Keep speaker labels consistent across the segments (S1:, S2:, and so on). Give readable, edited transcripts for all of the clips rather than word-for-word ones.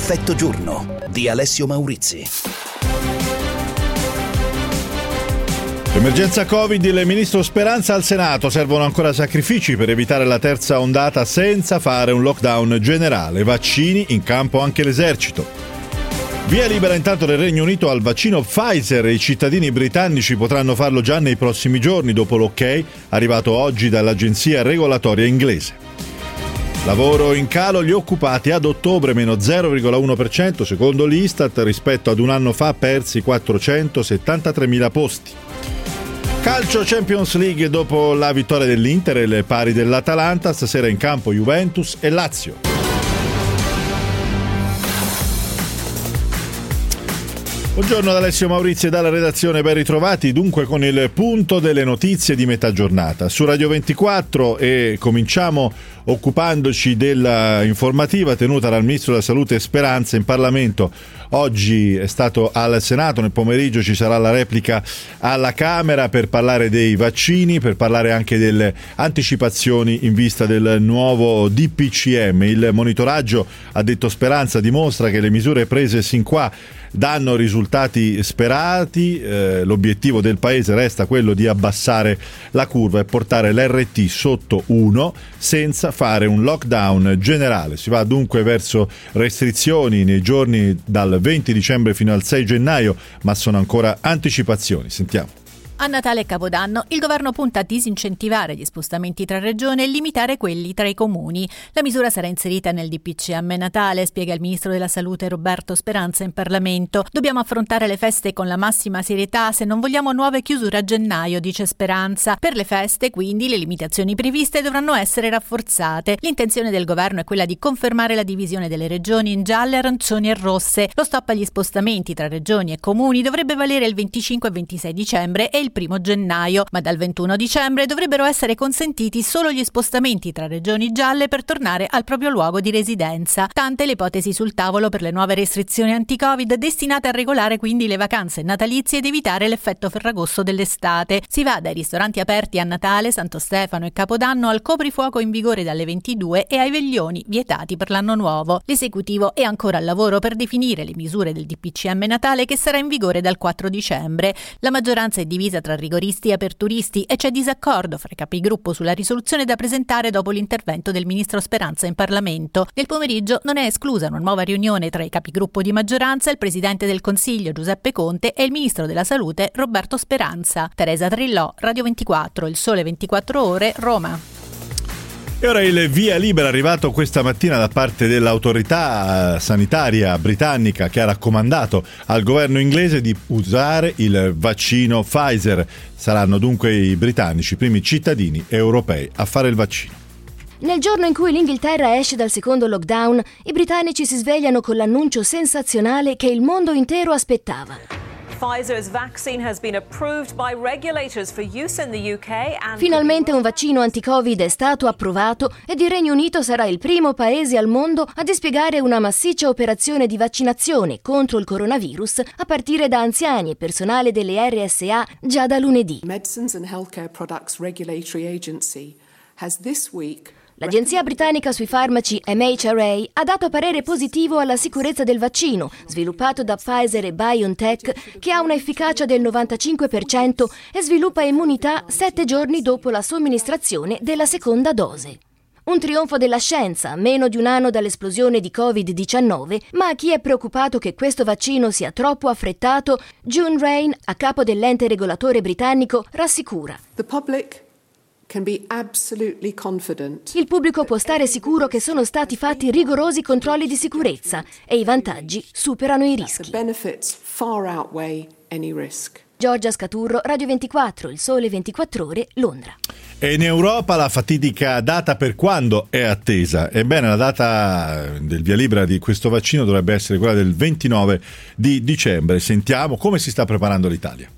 S1: Perfetto giorno di Alessio Maurizi.
S2: Emergenza Covid, il ministro Speranza al Senato. Servono ancora sacrifici per evitare la terza ondata senza fare un lockdown generale. Vaccini, in campo anche l'esercito. Via libera intanto nel Regno Unito al vaccino Pfizer. I cittadini britannici potranno farlo già nei prossimi giorni dopo l'ok arrivato oggi dall'agenzia regolatoria inglese. Lavoro in calo, gli occupati ad ottobre meno 0,1% secondo l'Istat, rispetto ad un anno fa persi 473.000 posti. Calcio Champions League, dopo la vittoria dell'Inter e le pari dell'Atalanta, stasera in campo Juventus e Lazio. Buongiorno da Alessio Maurizi e dalla redazione, ben ritrovati dunque con il punto delle notizie di metà giornata su Radio 24 e cominciamo occupandoci della informativa tenuta dal Ministro della Salute Speranza in Parlamento. Oggi è stato al Senato, nel pomeriggio ci sarà la replica alla Camera per parlare dei vaccini, per parlare anche delle anticipazioni in vista del nuovo DPCM. Il monitoraggio, ha detto Speranza, dimostra che le misure prese sin qua danno risultati sperati. L'obiettivo del Paese resta quello di abbassare la curva e portare l'RT sotto 1 senza fare un lockdown generale. Si va dunque verso restrizioni nei giorni dal 20 dicembre fino al 6 gennaio, ma sono ancora anticipazioni. Sentiamo.
S3: A Natale e Capodanno il governo punta a disincentivare gli spostamenti tra regioni e limitare quelli tra i comuni. La misura sarà inserita nel DPCM Natale, spiega il ministro della Salute Roberto Speranza in Parlamento. Dobbiamo affrontare le feste con la massima serietà se non vogliamo nuove chiusure a gennaio, dice Speranza. Per le feste, quindi, le limitazioni previste dovranno essere rafforzate. L'intenzione del governo è quella di confermare la divisione delle regioni in gialle, arancioni e rosse. Lo stop agli spostamenti tra regioni e comuni dovrebbe valere il 25 e 26 dicembre e il 1 gennaio, ma dal 21 dicembre dovrebbero essere consentiti solo gli spostamenti tra regioni gialle per tornare al proprio luogo di residenza. Tante le ipotesi sul tavolo per le nuove restrizioni anti-Covid destinate a regolare quindi le vacanze natalizie ed evitare l'effetto ferragosto dell'estate. Si va dai ristoranti aperti a Natale, Santo Stefano e Capodanno al coprifuoco in vigore dalle 22 e ai veglioni vietati per l'anno nuovo. L'esecutivo è ancora al lavoro per definire le misure del DPCM Natale che sarà in vigore dal 4 dicembre. La maggioranza è divisa tra rigoristi e aperturisti e c'è disaccordo fra i capigruppo sulla risoluzione da presentare dopo l'intervento del ministro Speranza in Parlamento. Nel pomeriggio non è esclusa una nuova riunione tra i capigruppo di maggioranza, il presidente del Consiglio Giuseppe Conte e il ministro della Salute Roberto Speranza. Teresa Trillò, Radio 24, Il Sole 24 Ore, Roma.
S2: E ora il via libera arrivato questa mattina da parte dell'autorità sanitaria britannica che ha raccomandato al governo inglese di usare il vaccino Pfizer. Saranno dunque i britannici i primi cittadini europei a fare il vaccino.
S4: Nel giorno in cui l'Inghilterra esce dal secondo lockdown, i britannici si svegliano con l'annuncio sensazionale che il mondo intero aspettava.
S5: Pfizer's vaccine has been approved by regulators for use in the UK and
S4: Finalmente un vaccino anti-Covid è stato approvato ed il Regno Unito sarà il primo paese al mondo a dispiegare una massiccia operazione di vaccinazione contro il coronavirus a partire da anziani e personale delle RSA già da lunedì.
S6: Medicines and Healthcare Products Regulatory Agency has this week
S4: L'agenzia britannica sui farmaci MHRA ha dato parere positivo alla sicurezza del vaccino, sviluppato da Pfizer e BioNTech, che ha una efficacia del 95% e sviluppa immunità 7 giorni dopo la somministrazione della seconda dose. Un trionfo della scienza, a meno di un anno dall'esplosione di Covid-19, ma a chi è preoccupato che questo vaccino sia troppo affrettato, June Rain, a capo dell'ente regolatore britannico, rassicura.
S6: the public can be absolutely confident.
S4: Il pubblico può stare sicuro che sono stati fatti rigorosi controlli di sicurezza e i vantaggi superano i
S6: The
S4: rischi.
S6: benefits far outweigh any risk.
S4: Giorgia Scaturro, Radio 24, Il Sole 24 Ore, Londra.
S2: E in Europa la fatidica data per quando è attesa. Ebbene, la data del via libera di questo vaccino dovrebbe essere quella del 29 di dicembre. Sentiamo come si sta preparando l'Italia.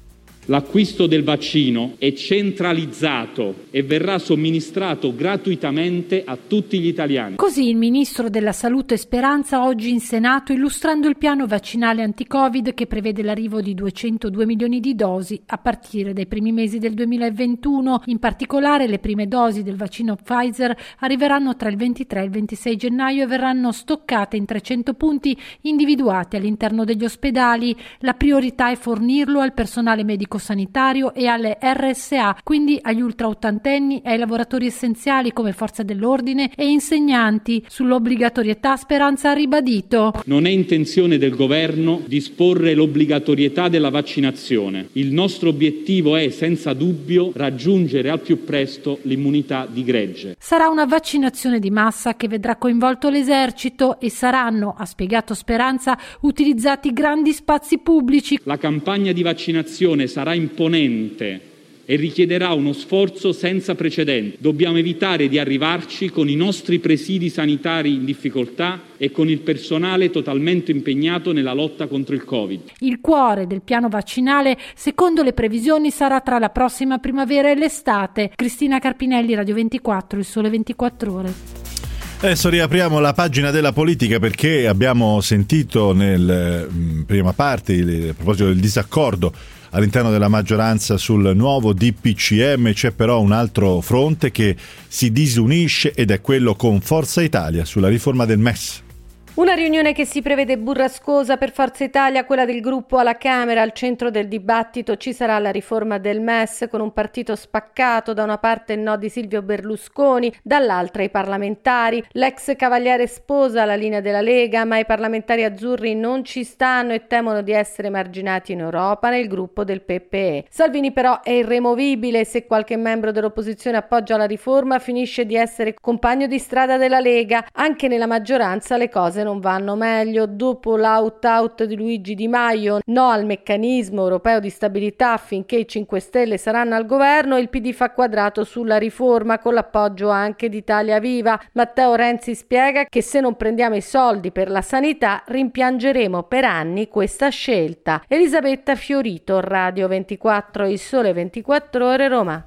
S7: L'acquisto del vaccino è centralizzato e verrà somministrato gratuitamente a tutti gli italiani.
S8: Così il ministro della Salute Speranza oggi in Senato illustrando il piano vaccinale anti-Covid che prevede l'arrivo di 202 milioni di dosi a partire dai primi mesi del 2021. In particolare le prime dosi del vaccino Pfizer arriveranno tra il 23 e il 26 gennaio e verranno stoccate in 300 punti individuati all'interno degli ospedali. La priorità è fornirlo al personale medico sanitario e alle RSA, quindi agli ultraottantenni e ai lavoratori essenziali come forze dell'ordine e insegnanti. Sull'obbligatorietà Speranza ha ribadito:
S7: non è intenzione del governo disporre l'obbligatorietà della vaccinazione. Il nostro obiettivo è senza dubbio raggiungere al più presto l'immunità di gregge.
S8: Sarà una vaccinazione di massa che vedrà coinvolto l'esercito e saranno, ha spiegato Speranza, utilizzati grandi spazi pubblici.
S7: La campagna di vaccinazione sarà imponente e richiederà uno sforzo senza precedenti. Dobbiamo evitare di arrivarci con i nostri presidi sanitari in difficoltà e con il personale totalmente impegnato nella lotta contro il Covid. Il cuore del piano vaccinale, secondo le previsioni, sarà tra la prossima primavera e l'estate. Cristina Carpinelli, Radio 24, Il Sole 24 Ore.
S2: Adesso riapriamo la pagina della politica perché abbiamo sentito nella prima parte a proposito del disaccordo all'interno della maggioranza sul nuovo DPCM. C'è però un altro fronte che si disunisce ed è quello con Forza Italia sulla riforma del MES.
S8: Una riunione che si prevede burrascosa per Forza Italia, quella del gruppo alla Camera. Al centro del dibattito ci sarà la riforma del MES con un partito spaccato, da una parte il no di Silvio Berlusconi, dall'altra i parlamentari. L'ex cavaliere sposa la linea della Lega, ma i parlamentari azzurri non ci stanno e temono di essere marginati in Europa nel gruppo del PPE. Salvini però è irremovibile, se qualche membro dell'opposizione appoggia la riforma finisce di essere compagno di strada della Lega. Anche nella maggioranza le cose non vanno meglio. Dopo l'out-out di Luigi Di Maio, no al meccanismo europeo di stabilità finché i 5 Stelle saranno al governo, il PD fa quadrato sulla riforma con l'appoggio anche di Italia Viva. Matteo Renzi spiega che se non prendiamo i soldi per la sanità rimpiangeremo per anni questa scelta. Elisabetta Fiorito, Radio 24, Il Sole 24 Ore, Roma.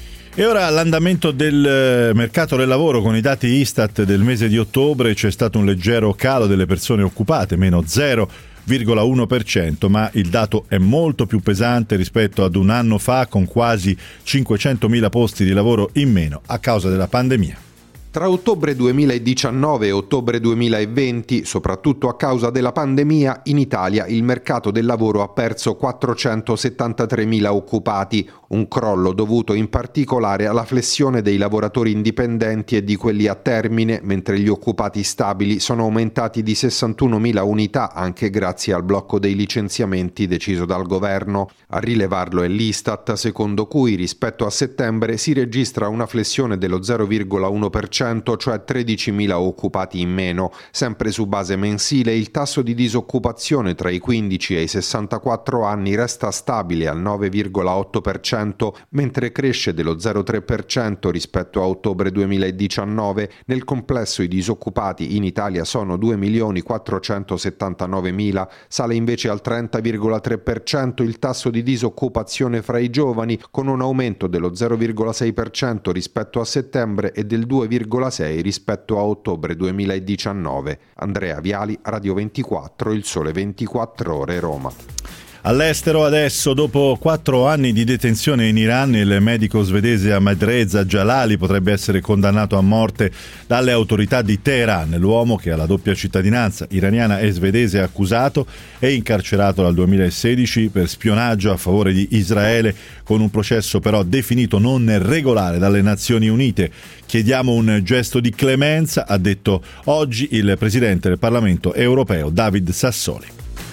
S2: E ora l'andamento del mercato del lavoro. Con i dati Istat del mese di ottobre c'è stato un leggero calo delle persone occupate, meno 0,1%, ma il dato è molto più pesante rispetto ad un anno fa, con quasi 500.000 posti di lavoro in meno a causa della pandemia.
S9: Tra ottobre 2019 e ottobre 2020, soprattutto a causa della pandemia, in Italia il mercato del lavoro ha perso 473.000 occupati, un crollo dovuto in particolare alla flessione dei lavoratori indipendenti e di quelli a termine, mentre gli occupati stabili sono aumentati di 61.000 unità anche grazie al blocco dei licenziamenti deciso dal governo. A rilevarlo è l'Istat, secondo cui rispetto a settembre si registra una flessione dello 0,1%, cioè 13.000 occupati in meno. Sempre su base mensile il tasso di disoccupazione tra i 15 e i 64 anni resta stabile al 9,8%, mentre cresce dello 0,3% rispetto a ottobre 2019. Nel complesso i disoccupati in Italia sono 2.479.000, sale invece al 30,3% il tasso di disoccupazione fra i giovani, con un aumento dello 0,6% rispetto a settembre e del 2,6% rispetto a ottobre 2019. Andrea Viali, Radio 24, Il Sole 24 Ore, Roma.
S2: All'estero adesso, dopo 4 anni di detenzione in Iran, il medico svedese Ahmadreza Jalali potrebbe essere condannato a morte dalle autorità di Teheran. L'uomo, che ha la doppia cittadinanza iraniana e svedese, accusato e incarcerato dal 2016 per spionaggio a favore di Israele, con un processo però definito non regolare dalle Nazioni Unite. Chiediamo un gesto di clemenza, ha detto oggi il presidente del Parlamento europeo David Sassoli.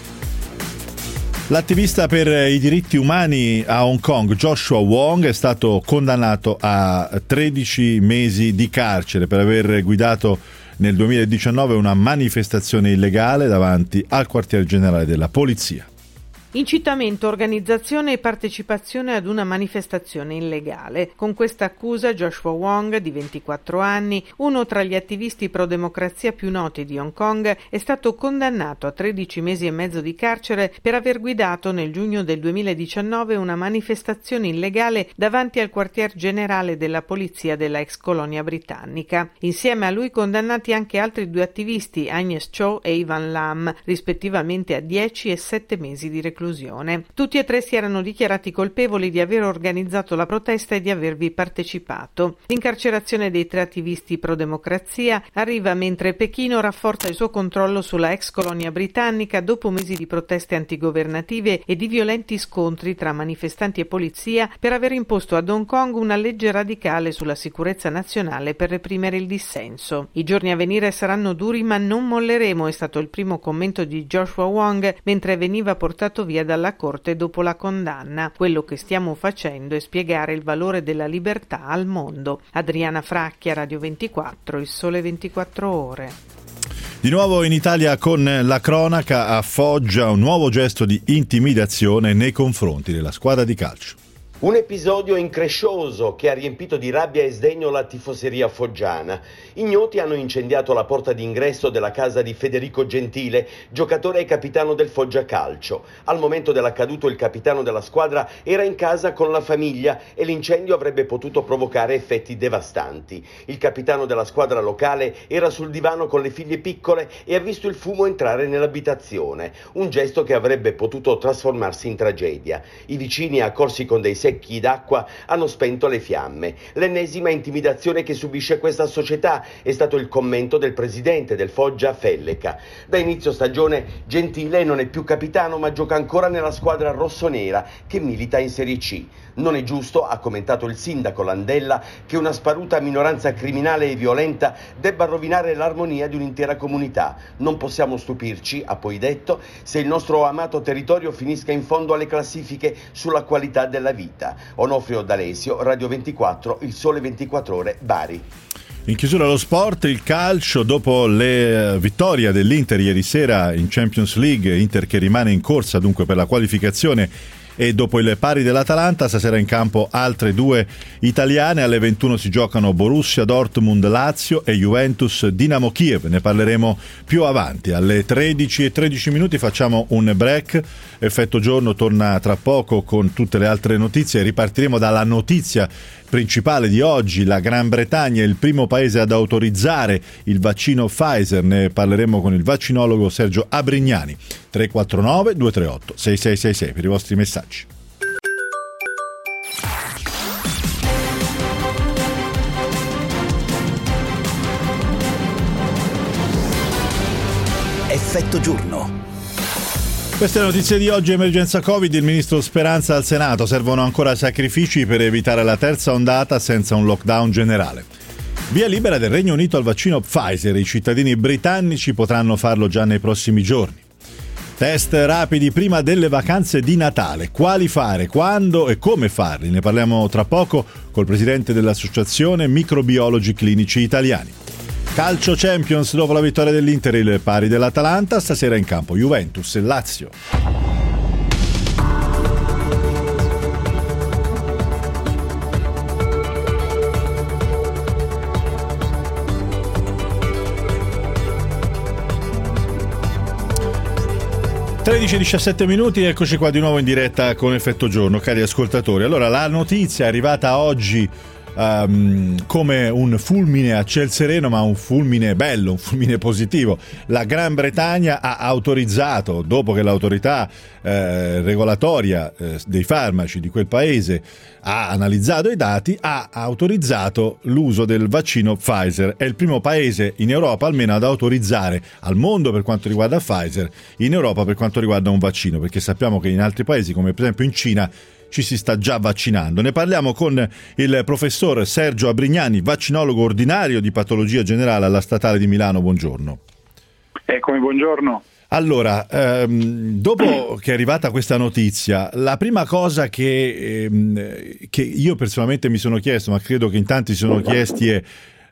S2: L'attivista per i diritti umani a Hong Kong, Joshua Wong, è stato condannato a 13 mesi di carcere per aver guidato nel 2019 una manifestazione illegale davanti al quartier generale della polizia.
S10: Incitamento, organizzazione e partecipazione ad una manifestazione illegale. Con questa accusa Joshua Wong, di 24 anni, uno tra gli attivisti pro-democrazia più noti di Hong Kong, è stato condannato a 13 mesi e mezzo di carcere per aver guidato nel giugno del 2019 una manifestazione illegale davanti al quartier generale della polizia della ex colonia britannica. Insieme a lui condannati anche altri 2 attivisti, Agnes Cho e Ivan Lam, rispettivamente a 10 e 7 mesi di reclusione. Tutti e 3 si erano dichiarati colpevoli di aver organizzato la protesta e di avervi partecipato. L'incarcerazione dei 3 attivisti pro-democrazia arriva mentre Pechino rafforza il suo controllo sulla ex colonia britannica dopo mesi di proteste antigovernative e di violenti scontri tra manifestanti e polizia per aver imposto ad Hong Kong una legge radicale sulla sicurezza nazionale per reprimere il dissenso. I giorni a venire saranno duri, ma non molleremo, è stato il primo commento di Joshua Wong mentre veniva portato via dalla corte dopo la condanna. Quello che stiamo facendo è spiegare il valore della libertà al mondo. Adriana Fracchia, Radio 24, Il Sole 24 Ore.
S2: Di nuovo in Italia con la cronaca, a Foggia un nuovo gesto di intimidazione nei confronti della squadra di calcio.
S11: Un episodio increscioso che ha riempito di rabbia e sdegno la tifoseria foggiana. Ignoti hanno incendiato la porta d'ingresso della casa di Federico Gentile, giocatore e capitano del Foggia Calcio. Al momento dell'accaduto il capitano della squadra era in casa con la famiglia e l'incendio avrebbe potuto provocare effetti devastanti. Il capitano della squadra locale era sul divano con le figlie piccole e ha visto il fumo entrare nell'abitazione, un gesto che avrebbe potuto trasformarsi in tragedia. I vicini, accorsi con dei secchi d'acqua, hanno spento le fiamme. L'ennesima intimidazione che subisce questa società è stato il commento del presidente del Foggia, Felleca. Da inizio stagione Gentile non è più capitano, ma gioca ancora nella squadra rossonera che milita in Serie C. Non è giusto, ha commentato il sindaco Landella, che una sparuta minoranza criminale e violenta debba rovinare l'armonia di un'intera comunità. Non possiamo stupirci, ha poi detto, se il nostro amato territorio finisca in fondo alle classifiche sulla qualità della vita. Onofrio D'Alesio, Radio 24, Il Sole 24 Ore, Bari.
S2: In chiusura lo sport, il calcio, dopo le vittoria dell'Inter ieri sera in Champions League, Inter che rimane in corsa dunque per la qualificazione, e dopo il pari dell'Atalanta stasera in campo altre 2 italiane. Alle 21 si giocano Borussia Dortmund Lazio e Juventus Dinamo Kiev, ne parleremo più avanti. Alle 13:13 facciamo un break. Effetto Giorno torna tra poco con tutte le altre notizie. Ripartiremo dalla notizia principale di oggi: la Gran Bretagna è il primo paese ad autorizzare il vaccino Pfizer. Ne parleremo con il vaccinologo Sergio Abrignani. 349 238 6666 per i vostri messaggi.
S1: Effetto Giorno.
S2: Queste notizie di oggi. Emergenza Covid, il ministro Speranza al Senato: servono ancora sacrifici per evitare la terza ondata senza un lockdown generale. Via libera del Regno Unito al vaccino Pfizer, i cittadini britannici potranno farlo già nei prossimi giorni. Test rapidi prima delle vacanze di Natale, quali fare, quando e come farli, ne parliamo tra poco col presidente dell'associazione Microbiologi Clinici Italiani. Calcio Champions, dopo la vittoria dell'Inter e il pari dell'Atalanta, stasera in campo Juventus e Lazio. Tredici e 17 minuti, eccoci qua di nuovo in diretta con Effetto Giorno, cari ascoltatori. Allora, la notizia è arrivata oggi come un fulmine a ciel sereno, ma un fulmine bello, un fulmine positivo. La Gran Bretagna ha autorizzato, dopo che l'autorità regolatoria dei farmaci di quel paese ha analizzato i dati, ha autorizzato l'uso del vaccino Pfizer. È il primo paese in Europa almeno ad autorizzare al mondo, per quanto riguarda Pfizer, in Europa per quanto riguarda un vaccino, perché sappiamo che in altri paesi, come per esempio in Cina, ci si sta già vaccinando. Ne parliamo con il professor Sergio Abrignani, vaccinologo ordinario di patologia generale alla Statale di Milano. Buongiorno.
S12: Eccomi, buongiorno.
S2: Allora, dopo che è arrivata questa notizia, la prima cosa che io personalmente mi sono chiesto, ma credo che in tanti si sono chiesti, è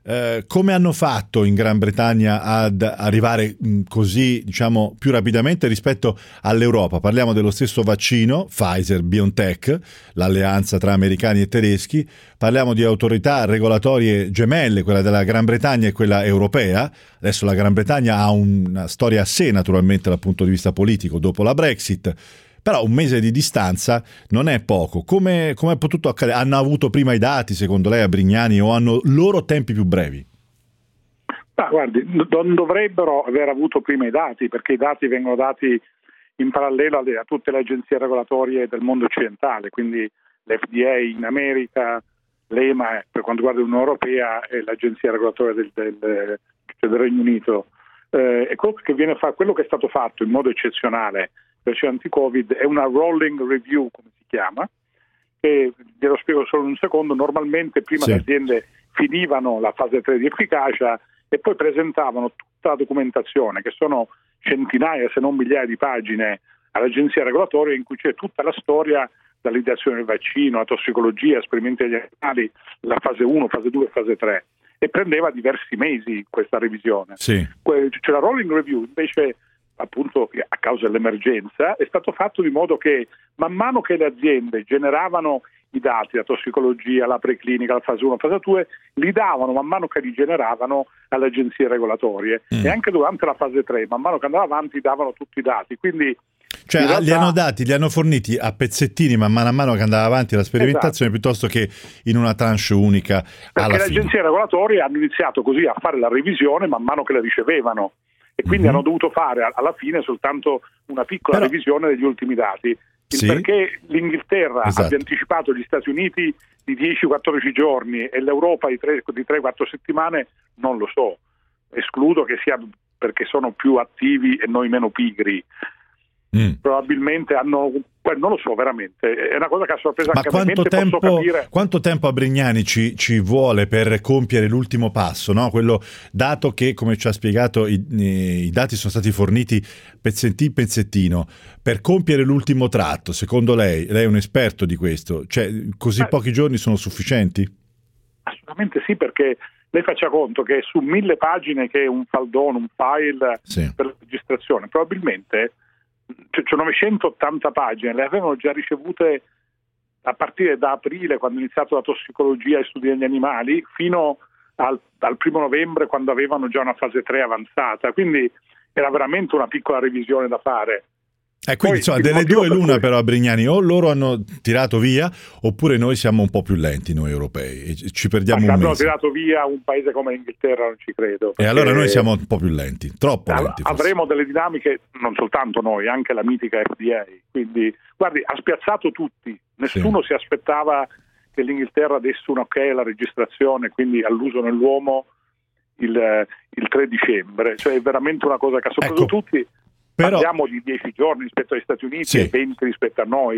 S2: come hanno fatto in Gran Bretagna ad arrivare così, diciamo, più rapidamente rispetto all'Europa? Parliamo dello stesso vaccino, Pfizer-BioNTech, l'alleanza tra americani e tedeschi, parliamo di autorità regolatorie gemelle, quella della Gran Bretagna e quella europea. Adesso la Gran Bretagna ha una storia a sé, naturalmente, dal punto di vista politico, dopo la Brexit. Però un mese di distanza non è poco. Come è potuto accadere? Hanno avuto prima i dati, secondo lei, a Brignani, o hanno loro tempi più brevi?
S12: Guardi, non dovrebbero aver avuto prima i dati, perché i dati vengono dati in parallelo a tutte le agenzie regolatorie del mondo occidentale, quindi l'FDA in America, l'EMA per quanto riguarda l'Unione Europea e l'agenzia regolatoria del Regno Unito. E quello che è stato fatto in modo eccezionale per il anti-Covid è una rolling review, come si chiama, che glielo spiego solo in un secondo. Normalmente prima le aziende finivano la fase 3 di efficacia e poi presentavano tutta la documentazione, che sono centinaia se non migliaia di pagine, all'agenzia regolatoria, in cui c'è tutta la storia dall'ideazione del vaccino, la tossicologia, esperimenti agli animali, la fase 1, fase 2 e fase 3, e prendeva diversi mesi questa revisione. Cioè la rolling review invece, appunto a causa dell'emergenza, è stato fatto di modo che man mano che le aziende generavano i dati, la tossicologia, la preclinica, la fase 1, fase 2, li davano man mano che li generavano alle agenzie regolatorie e anche durante la fase 3, man mano che andava avanti davano tutti i dati. Quindi
S2: li hanno forniti a pezzettini man mano che andava avanti la sperimentazione, piuttosto che in una tranche unica alla
S12: fine. Le agenzie regolatorie hanno iniziato così a fare la revisione man mano che la ricevevano e quindi hanno dovuto fare alla fine soltanto una piccola revisione degli ultimi dati. Perché l'Inghilterra abbia anticipato gli Stati Uniti di 10-14 giorni e l'Europa di 3-4 settimane non lo so. Escludo che sia perché sono più attivi e noi meno pigri. Probabilmente non lo so veramente, è una cosa che ha sorpreso anche a me.
S2: Quanto tempo a Brignani ci vuole per compiere l'ultimo passo, no? Quello, dato che, come ci ha spiegato, i dati sono stati forniti pezzettino, per compiere l'ultimo tratto, secondo lei è un esperto di questo, cioè così pochi giorni sono sufficienti?
S12: Assolutamente sì, perché lei faccia conto che su 1000 pagine, che è un faldone, un file per la registrazione, probabilmente c'è 980 pagine, le avevano già ricevute a partire da aprile, quando è iniziato la tossicologia e studi degli animali, fino al 1 novembre, quando avevano già una fase 3 avanzata. Quindi era veramente una piccola revisione da fare.
S2: Quindi insomma, delle due l'una, però, a Brignani, o loro hanno tirato via, oppure noi siamo un po' più lenti, noi europei, e ci perdiamo un mese.
S12: Hanno tirato via un paese come l'Inghilterra, non ci credo.
S2: E allora noi siamo un po' più lenti, troppo lenti.
S12: Avremo delle dinamiche, non soltanto noi, anche la mitica FDA. Quindi, guardi, ha spiazzato tutti. Nessuno si aspettava che l'Inghilterra desse un ok alla registrazione, quindi all'uso nell'uomo il 3 dicembre. Cioè è veramente una cosa che ha sorpreso tutti. Parliamo di 10 giorni rispetto agli Stati Uniti e 20 rispetto a noi.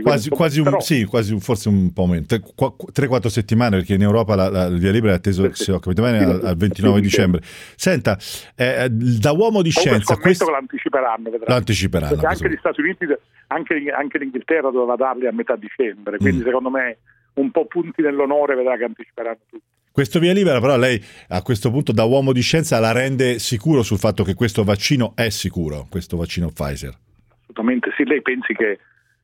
S2: Forse un po' meno, 3-4 settimane, perché in Europa il via libera è atteso, se ho capito bene, al 29 dicembre. Senta, da uomo di scienza...
S12: Scommetto che l'anticiperanno, vedrà.
S2: L'anticiperanno.
S12: Perché anche gli Stati Uniti, anche l'Inghilterra doveva darli a metà dicembre, quindi secondo me un po' punti nell'onore vedrà che anticiperanno tutti.
S2: Questo via libera, però, lei a questo punto, da uomo di scienza, la rende sicuro sul fatto che questo vaccino è sicuro, questo vaccino Pfizer?
S12: Assolutamente sì. Lei pensi che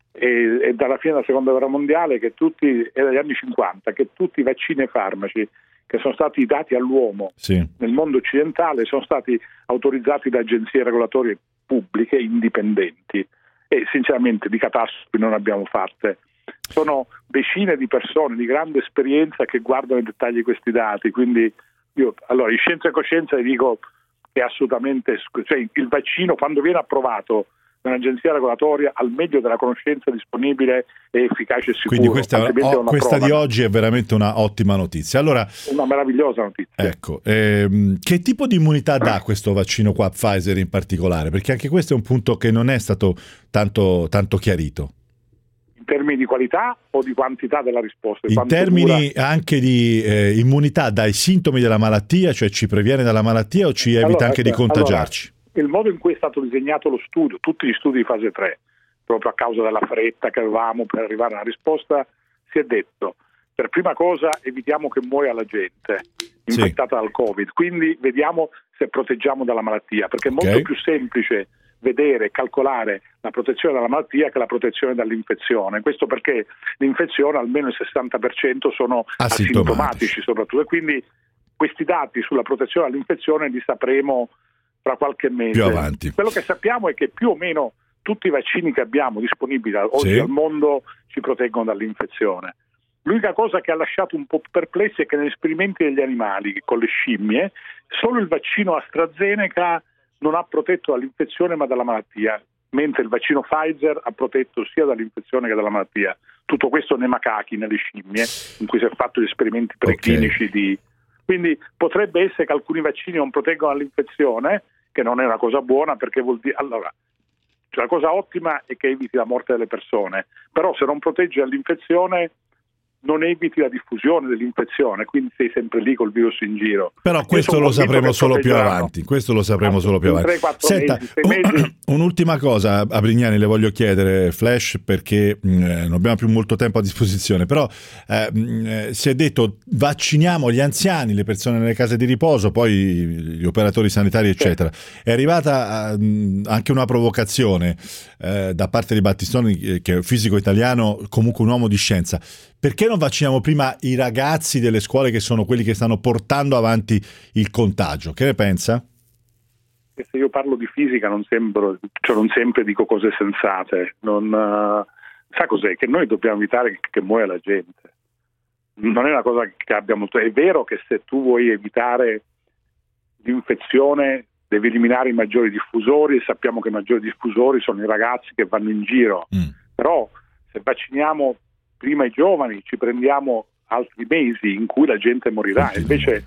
S12: è dalla fine della seconda guerra mondiale, è dagli anni 50, che tutti i vaccini e farmaci che sono stati dati all'uomo nel mondo occidentale sono stati autorizzati da agenzie regolatorie pubbliche indipendenti, e sinceramente di catastrofi non abbiamo fatte. Sono decine di persone di grande esperienza che guardano in dettagli questi dati, quindi io in scienza e coscienza dico che assolutamente, cioè, il vaccino, quando viene approvato da un'agenzia regolatoria, al meglio della conoscenza disponibile, è efficace e sicuro.
S2: Quindi questa di oggi è veramente una ottima notizia. Allora,
S12: una meravigliosa notizia.
S2: Ecco, che tipo di immunità dà questo vaccino qua, Pfizer in particolare? Perché anche questo è un punto che non è stato tanto chiarito.
S12: In termini di qualità o di quantità della risposta?
S2: In termini anche di immunità dai sintomi della malattia, cioè ci previene dalla malattia o ci evita anche di contagiarci?
S12: Il modo in cui è stato disegnato lo studio, tutti gli studi di fase 3, proprio a causa della fretta che avevamo per arrivare a una risposta, si è detto: per prima cosa evitiamo che muoia la gente, infettata dal Covid, quindi vediamo se proteggiamo dalla malattia, perché è molto più semplice vedere e calcolare la protezione dalla malattia che la protezione dall'infezione. Questo perché l'infezione almeno il 60% sono asintomatici soprattutto, e quindi questi dati sulla protezione dall'infezione li sapremo tra qualche mese.
S2: Più avanti.
S12: Quello che sappiamo è che più o meno tutti i vaccini che abbiamo disponibili oggi al mondo ci proteggono dall'infezione. L'unica cosa che ha lasciato un po' perplessi è che negli esperimenti degli animali con le scimmie solo il vaccino AstraZeneca non ha protetto dall'infezione ma dalla malattia, mentre il vaccino Pfizer ha protetto sia dall'infezione che dalla malattia. Tutto questo nei macachi, nelle scimmie, in cui si è fatto gli esperimenti preclinici Quindi potrebbe essere che alcuni vaccini non proteggono dall'infezione, che non è una cosa buona, perché vuol dire... Allora, la cosa ottima è che eviti la morte delle persone, però se non proteggi dall'infezione non eviti la diffusione dell'infezione, quindi sei sempre lì col virus in giro.
S2: Però questo lo sapremo solo più avanti. Senta,
S12: 3-4 mesi.
S2: Un'ultima cosa a Brignani le voglio chiedere, Flash, perché non abbiamo più molto tempo a disposizione, però si è detto vacciniamo gli anziani, le persone nelle case di riposo, poi gli operatori sanitari eccetera. È arrivata anche una provocazione da parte di Battistoni, che è un fisico italiano, comunque un uomo di scienza. Perché non vacciniamo prima i ragazzi delle scuole, che sono quelli che stanno portando avanti il contagio? Che ne pensa?
S12: Se io parlo di fisica non sempre dico cose sensate. Sa cos'è? Che noi dobbiamo evitare che muoia la gente. Non è una cosa che abbiamo... È vero che se tu vuoi evitare l'infezione devi eliminare i maggiori diffusori, e sappiamo che i maggiori diffusori sono i ragazzi che vanno in giro. Però se vacciniamo prima i giovani ci prendiamo altri mesi in cui la gente morirà. Invece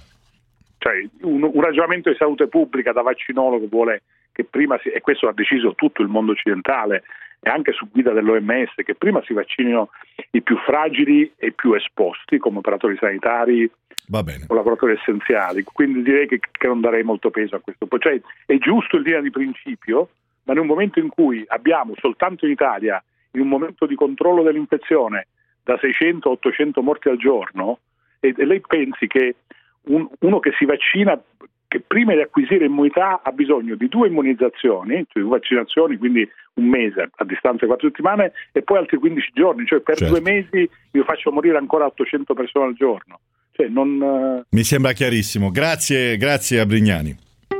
S12: un ragionamento di salute pubblica da vaccinologo vuole che prima e questo ha deciso tutto il mondo occidentale e anche su guida dell'OMS, che prima si vaccinino i più fragili e i più esposti come operatori sanitari o lavoratori essenziali. Quindi direi che non darei molto peso a questo. Cioè, è giusto in linea di principio, ma in un momento in cui abbiamo soltanto in Italia, in un momento di controllo dell'infezione, da 600-800 morti al giorno, e lei pensi che uno che si vaccina, che prima di acquisire immunità ha bisogno di 2 immunizzazioni, cioè 2 vaccinazioni, quindi un mese a distanza di 4 settimane, e poi altri 15 giorni, cioè per 2 mesi io faccio morire ancora 800 persone al giorno. Cioè
S2: Mi sembra chiarissimo. Grazie a Brignani.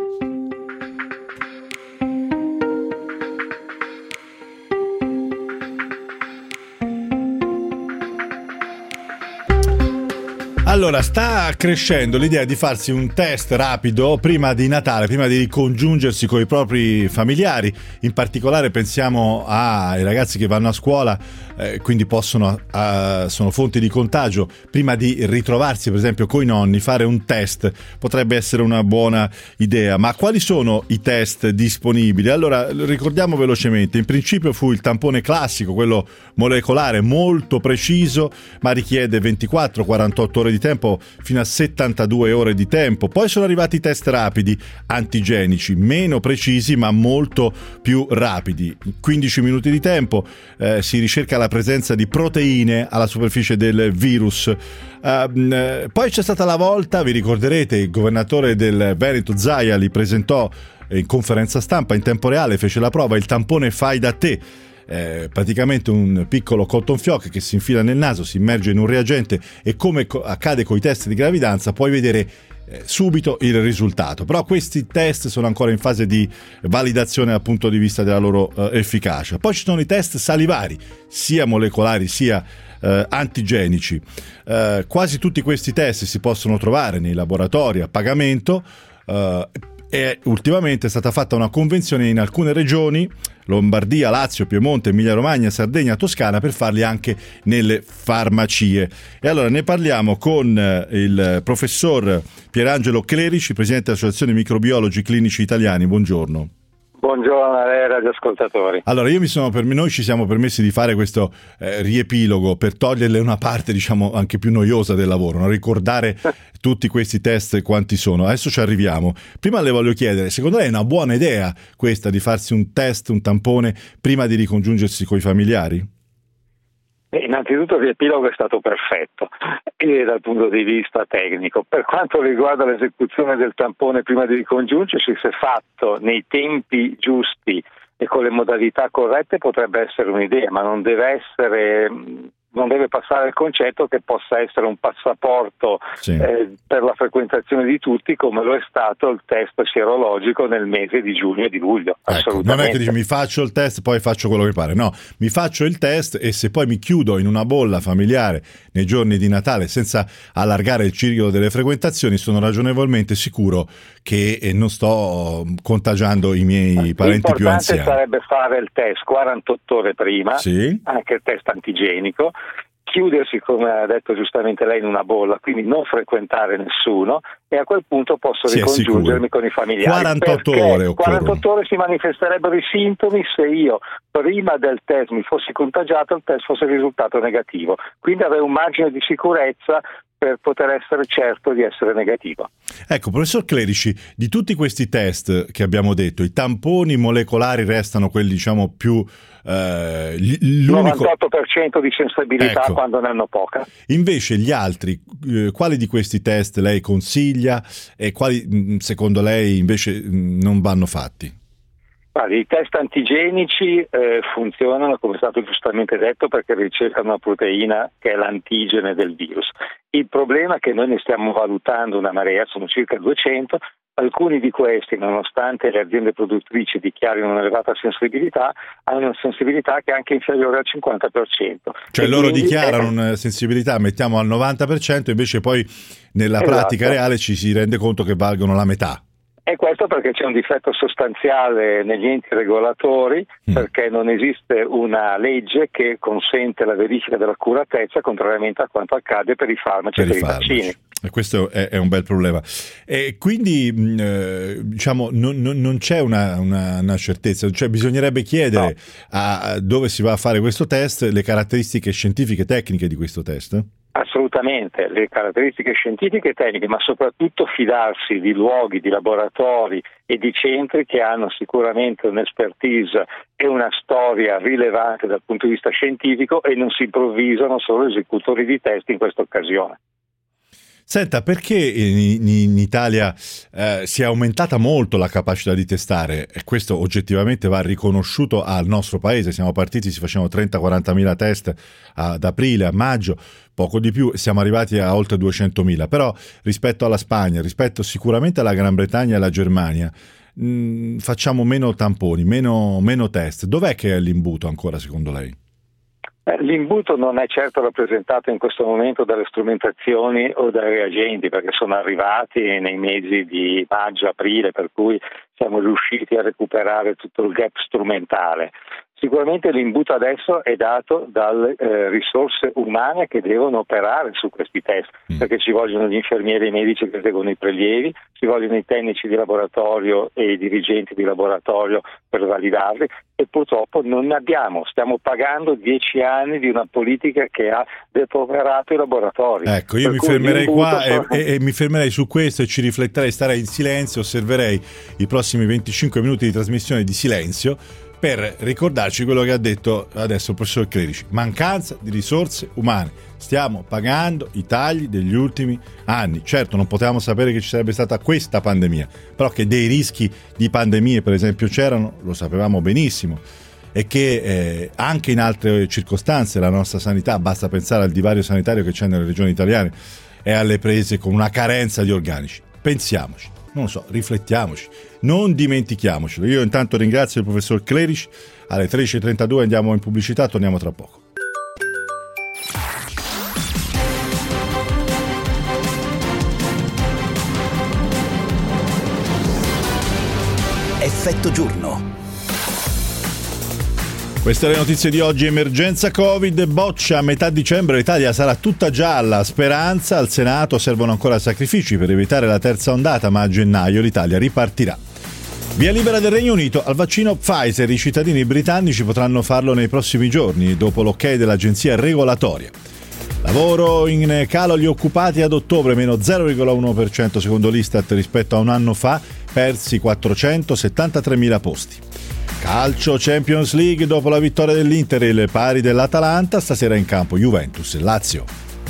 S2: Allora, sta crescendo l'idea di farsi un test rapido prima di Natale, prima di ricongiungersi con i propri familiari. In particolare pensiamo ai ragazzi che vanno a scuola, quindi sono fonti di contagio. Prima di ritrovarsi, per esempio, coi nonni, fare un test potrebbe essere una buona idea. Ma quali sono i test disponibili? Allora, ricordiamo velocemente. In principio fu il tampone classico, quello molecolare, molto preciso, ma richiede 24-48 ore di tempo, fino a 72 ore di tempo. Poi sono arrivati i test rapidi antigenici, meno precisi ma molto più rapidi. 15 minuti di tempo, si ricerca la presenza di proteine alla superficie del virus. Poi c'è stata la volta, vi ricorderete, il governatore del Veneto Zaia li presentò in conferenza stampa in tempo reale, fece la prova, il tampone fai da te. Praticamente un piccolo cotton fioc che si infila nel naso, si immerge in un reagente e, come accade con i test di gravidanza, puoi vedere subito il risultato. Però questi test sono ancora in fase di validazione dal punto di vista della loro efficacia. Poi ci sono i test salivari, sia molecolari sia antigenici. Quasi tutti questi test si possono trovare nei laboratori a pagamento, e ultimamente è stata fatta una convenzione in alcune regioni, Lombardia, Lazio, Piemonte, Emilia-Romagna, Sardegna, Toscana, per farli anche nelle farmacie. E allora ne parliamo con il professor Pierangelo Clerici, presidente dell'Associazione Microbiologi Clinici Italiani. Buongiorno.
S13: Buongiorno a lei, radioascoltatori.
S2: Allora, noi ci siamo permessi di fare questo riepilogo per toglierle una parte, diciamo, anche più noiosa del lavoro, no? Ricordare tutti questi test quanti sono. Adesso ci arriviamo. Prima le voglio chiedere, secondo lei è una buona idea questa di farsi un test, un tampone, prima di ricongiungersi con i familiari?
S13: Innanzitutto il riepilogo è stato perfetto dal punto di vista tecnico. Per quanto riguarda l'esecuzione del tampone prima di ricongiungersi, se fatto nei tempi giusti e con le modalità corrette potrebbe essere un'idea, ma non deve passare il concetto che possa essere un passaporto per la frequentazione di tutti, come lo è stato il test sierologico nel mese di giugno e di luglio.
S2: Ecco, non è che dici mi faccio il test poi faccio quello che pare, no, mi faccio il test e se poi mi chiudo in una bolla familiare nei giorni di Natale senza allargare il ciclo delle frequentazioni, sono ragionevolmente sicuro che non sto contagiando i miei parenti più anziani.
S13: L'importante sarebbe fare il test 48 ore prima, anche il test antigenico, chiudersi, come ha detto giustamente lei, in una bolla, quindi non frequentare nessuno, e a quel punto posso ricongiungermi con i familiari.
S2: 48 ore
S13: 48 ore si manifesterebbero i sintomi se io prima del test mi fossi contagiato, il test fosse risultato negativo, quindi avrei un margine di sicurezza per poter essere certo di essere negativo.
S2: Ecco, professor Clerici, di tutti questi test che abbiamo detto, i tamponi molecolari restano quelli, diciamo, più l'unico
S13: 98% di sensibilità, ecco, quando ne hanno poca.
S2: Invece gli altri, quali di questi test lei consiglia e quali secondo lei invece non vanno fatti?
S13: I test antigenici funzionano, come è stato giustamente detto, perché ricercano una proteina che è l'antigene del virus. Il problema è che noi ne stiamo valutando una marea, sono circa 200, alcuni di questi, nonostante le aziende produttrici dichiarino un'elevata sensibilità, hanno una sensibilità che è anche inferiore al 50%.
S2: Cioè loro dichiarano una sensibilità, mettiamo al 90%, invece poi nella pratica reale ci si rende conto che valgono la metà.
S13: E questo perché c'è un difetto sostanziale negli enti regolatori, perché non esiste una legge che consente la verifica dell'accuratezza, contrariamente a quanto accade per i farmaci e per i vaccini.
S2: E questo è un bel problema. E quindi diciamo non c'è una certezza, cioè bisognerebbe chiedere a dove si va a fare questo test le caratteristiche scientifiche tecniche di questo test?
S13: Assolutamente, le caratteristiche scientifiche e tecniche, ma soprattutto fidarsi di luoghi, di laboratori e di centri che hanno sicuramente un'expertise e una storia rilevante dal punto di vista scientifico e non si improvvisano solo esecutori di test in questa occasione.
S2: Senta, perché in Italia si è aumentata molto la capacità di testare, e questo oggettivamente va riconosciuto al nostro paese? Siamo partiti, si facevano 30-40 mila test ad aprile, a maggio, poco di più, siamo arrivati a oltre 200.000, però rispetto alla Spagna, rispetto sicuramente alla Gran Bretagna e alla Germania, facciamo meno tamponi, meno test. Dov'è che è l'imbuto ancora secondo lei?
S13: L'imbuto non è certo rappresentato in questo momento dalle strumentazioni o dai reagenti, perché sono arrivati nei mesi di maggio-aprile, per cui siamo riusciti a recuperare tutto il gap strumentale. Sicuramente l'imbuto adesso è dato dalle risorse umane che devono operare su questi test, perché ci vogliono gli infermieri e i medici che eseguono i prelievi, ci vogliono i tecnici di laboratorio e i dirigenti di laboratorio per validarli, e purtroppo non ne abbiamo. Stiamo pagando 10 anni di una politica che ha depoverato i laboratori.
S2: Ecco, io mi fermerei qua e mi fermerei su questo e ci rifletterei, starei in silenzio, osserverei i prossimi 25 minuti di trasmissione di silenzio per ricordarci quello che ha detto adesso il professor Clerici: mancanza di risorse umane. Stiamo pagando i tagli degli ultimi anni. Certo, non potevamo sapere che ci sarebbe stata questa pandemia, però che dei rischi di pandemie, per esempio, c'erano, lo sapevamo benissimo, e che anche in altre circostanze la nostra sanità, basta pensare al divario sanitario che c'è nelle regioni italiane, è alle prese con una carenza di organici. Pensiamoci, non lo so, riflettiamoci, non dimentichiamocelo. Io intanto ringrazio il professor Clerici. Alle 13.32 andiamo in pubblicità, torniamo tra poco.
S1: Effetto giorno.
S2: Queste le notizie di oggi. Emergenza Covid, boccia a metà dicembre, l'Italia sarà tutta gialla, speranza, al Senato servono ancora sacrifici per evitare la terza ondata, ma a gennaio l'Italia ripartirà. Via libera del Regno Unito al vaccino Pfizer, i cittadini britannici potranno farlo nei prossimi giorni, dopo l'ok dell'agenzia regolatoria. Lavoro in calo gli occupati ad ottobre, meno 0,1% secondo l'Istat rispetto a un anno fa, persi 473.000 posti. Calcio Champions League, dopo la vittoria dell'Inter e le pari dell'Atalanta, stasera in campo Juventus e Lazio.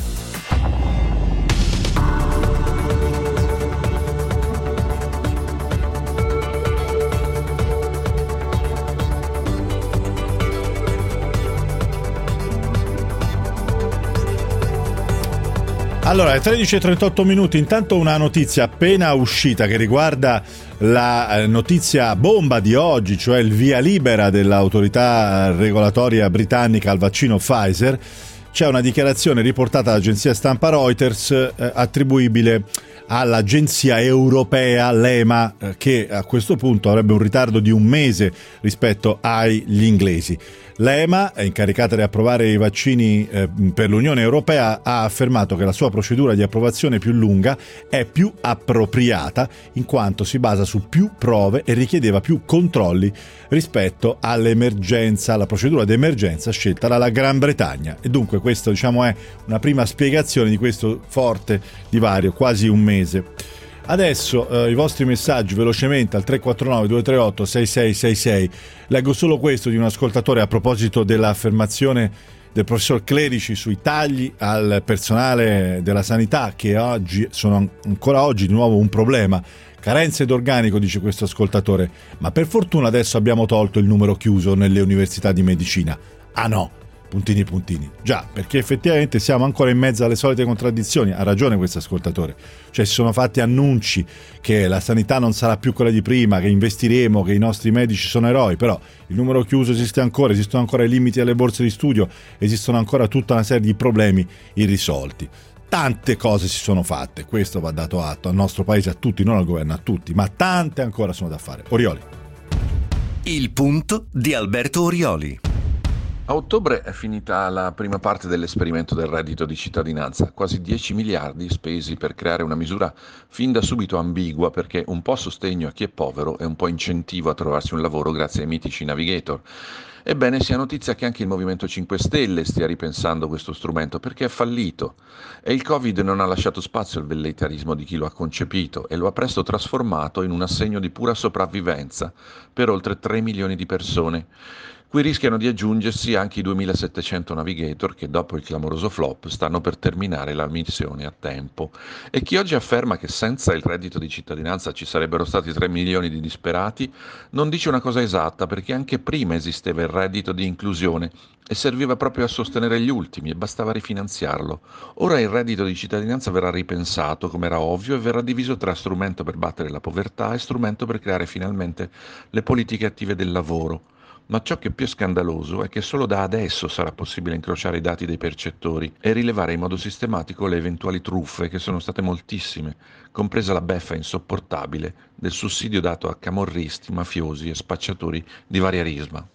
S2: Allora, 13:38 minuti, intanto una notizia appena uscita che riguarda la notizia bomba di oggi, cioè il via libera dell'autorità regolatoria britannica al vaccino Pfizer. C'è una dichiarazione riportata dall'agenzia stampa Reuters attribuibile all'agenzia europea l'EMA, che a questo punto avrebbe un ritardo di un mese rispetto agli inglesi. L'EMA, incaricata di approvare i vaccini per l'Unione Europea, ha affermato che la sua procedura di approvazione più lunga è più appropriata in quanto si basa su più prove e richiedeva più controlli rispetto all'emergenza, alla procedura d'emergenza scelta dalla Gran Bretagna. E dunque questo, diciamo, è una prima spiegazione di questo forte divario, quasi un mese. Adesso i vostri messaggi velocemente al 349 238 6666. Leggo solo questo di un ascoltatore a proposito dell'affermazione del professor Clerici sui tagli al personale della sanità, che oggi sono ancora oggi di nuovo un problema. Carenze d'organico, dice questo ascoltatore, ma per fortuna adesso abbiamo tolto il numero chiuso nelle università di medicina. Ah no, puntini puntini. Già, perché effettivamente siamo ancora in mezzo alle solite contraddizioni. Ha ragione questo ascoltatore. Cioè si sono fatti annunci che la sanità non sarà più quella di prima, che investiremo, che i nostri medici sono eroi, però il numero chiuso esiste ancora, esistono ancora i limiti alle borse di studio, esistono ancora tutta una serie di problemi irrisolti. Tante cose si sono fatte, questo va dato atto al nostro paese, a tutti, non al governo, a tutti, ma tante ancora sono da fare. Orioli.
S1: Il punto di Alberto Orioli.
S14: A ottobre è finita la prima parte dell'esperimento del reddito di cittadinanza, quasi 10 miliardi spesi per creare una misura fin da subito ambigua, perché un po' sostegno a chi è povero e un po' incentivo a trovarsi un lavoro grazie ai mitici navigator. Ebbene, sia notizia che anche il Movimento 5 Stelle stia ripensando questo strumento, perché è fallito e il Covid non ha lasciato spazio al velleitarismo di chi lo ha concepito e lo ha presto trasformato in un assegno di pura sopravvivenza per oltre 3 milioni di persone. Qui rischiano di aggiungersi anche i 2700 navigator che dopo il clamoroso flop stanno per terminare la missione a tempo. E chi oggi afferma che senza il reddito di cittadinanza ci sarebbero stati 3 milioni di disperati non dice una cosa esatta, perché anche prima esisteva il reddito di inclusione e serviva proprio a sostenere gli ultimi e bastava rifinanziarlo. Ora il reddito di cittadinanza verrà ripensato, come era ovvio, e verrà diviso tra strumento per battere la povertà e strumento per creare finalmente le politiche attive del lavoro. Ma ciò che è più scandaloso è che solo da adesso sarà possibile incrociare i dati dei percettori e rilevare in modo sistematico le eventuali truffe, che sono state moltissime, compresa la beffa insopportabile del sussidio dato a camorristi, mafiosi e spacciatori di varia risma.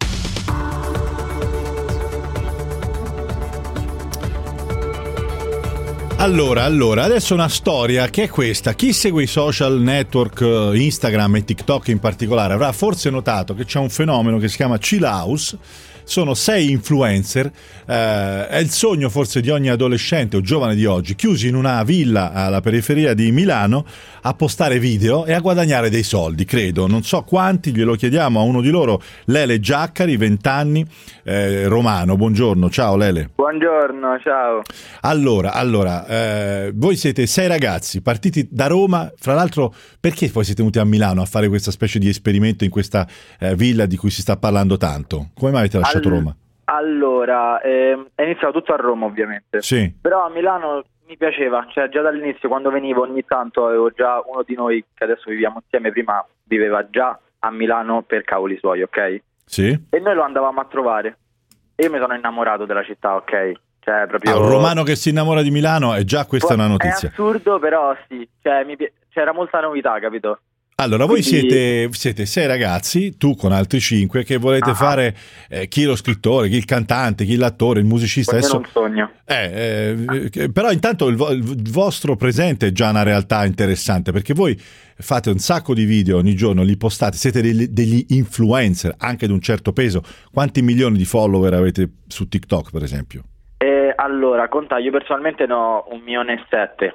S2: Allora, adesso una storia che è questa. Chi segue i social network, Instagram e TikTok in particolare, avrà forse notato che c'è un fenomeno che si chiama Chill House. Sono 6 influencer, è il sogno forse di ogni adolescente o giovane di oggi, chiusi in una villa alla periferia di Milano a postare video e a guadagnare dei soldi, credo. Non so quanti, glielo chiediamo a uno di loro, Lele Giaccari, 20 anni, romano. Buongiorno, ciao Lele.
S15: Buongiorno, ciao.
S2: Allora, voi siete 6 ragazzi partiti da Roma, fra l'altro perché poi siete venuti a Milano a fare questa specie di esperimento in questa villa di cui si sta parlando tanto? Come mai avete lasciato Roma?
S15: Allora, è iniziato tutto a Roma ovviamente,
S2: sì.
S15: Però a Milano mi piaceva, cioè già dall'inizio quando venivo ogni tanto avevo già uno di noi che adesso viviamo insieme, prima viveva già a Milano per cavoli suoi, ok?
S2: Sì.
S15: E noi lo andavamo a trovare e io mi sono innamorato della città, ok? Cioè proprio...
S2: un romano che si innamora di Milano, è già questa una notizia.
S15: È assurdo, però sì, cioè c'era molta novità, capito?
S2: Allora, voi siete 6 ragazzi, tu con altri 5, che volete fare chi lo scrittore, chi il cantante, chi l'attore, il musicista.
S15: Adesso... un sogno.
S2: Però intanto il vostro presente è già una realtà interessante, perché voi fate un sacco di video ogni giorno, li postate, siete degli influencer anche di un certo peso. Quanti milioni di follower avete su TikTok, per esempio?
S15: Allora, conta, io personalmente ne ho 1,7 milioni,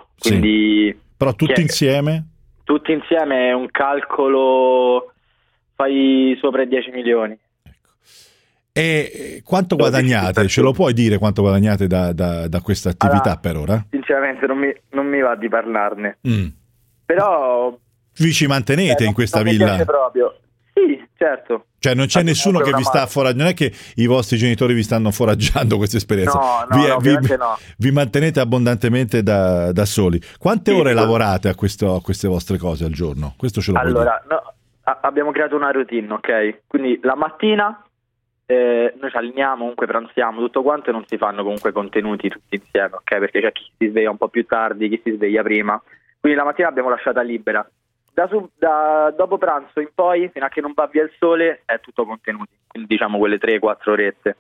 S15: quindi...
S2: Sì. Però tutti insieme?
S15: Tutti insieme è un calcolo fai sopra i 10 milioni.
S2: E quanto guadagnate? Ce lo puoi dire quanto guadagnate da questa attività per ora?
S15: Sinceramente non mi va di parlarne. Però
S2: vi ci mantenete in questa villa?
S15: Mi piace proprio. Sì, certo.
S2: Cioè non c'è nessuno che vi sta foraggiando, non è che i vostri genitori vi stanno foraggiando questa esperienza.
S15: No,
S2: vi mantenete abbondantemente da soli. Quante ore lavorate a queste vostre cose al giorno? Questo ce lo puoi dire?
S15: Abbiamo creato una routine, ok? Quindi la mattina noi ci alliniamo, comunque pranziamo, tutto quanto, e non si fanno comunque contenuti tutti insieme, ok? Perché c'è chi si sveglia un po' più tardi, chi si sveglia prima. Quindi la mattina l'abbiamo lasciata libera. Da dopo pranzo in poi, fino a che non va via il sole, è tutto contenuti. Quindi diciamo quelle 3-4 orette.